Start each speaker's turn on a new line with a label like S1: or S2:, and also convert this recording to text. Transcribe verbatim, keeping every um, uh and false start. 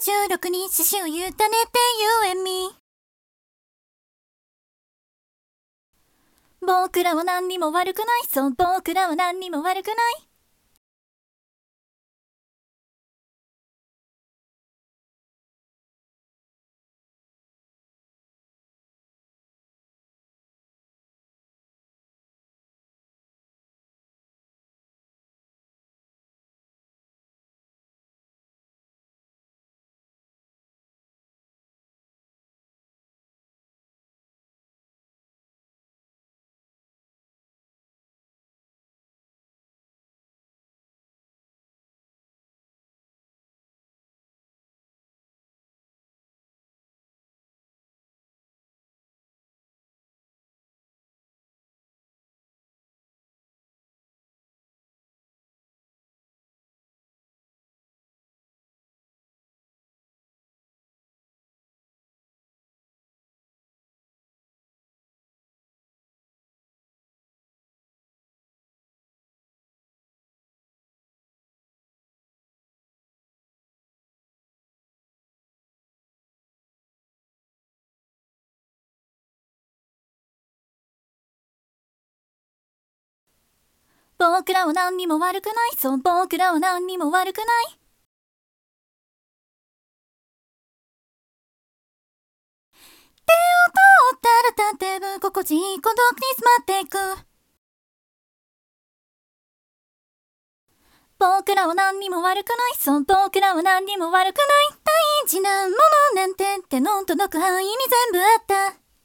S1: じゅうろくに刺繍委ねて You and me。 僕らは何にも悪くない、そう僕らは何にも悪くない。僕らは何にも悪くない、そう僕らは何にも悪くない。手を取ったら立てぶ心地いい孤独に詰まっていく。僕らは何にも悪くない、そう僕らは何にも悪くない。大事なものなんて手の届く範囲に全部あった。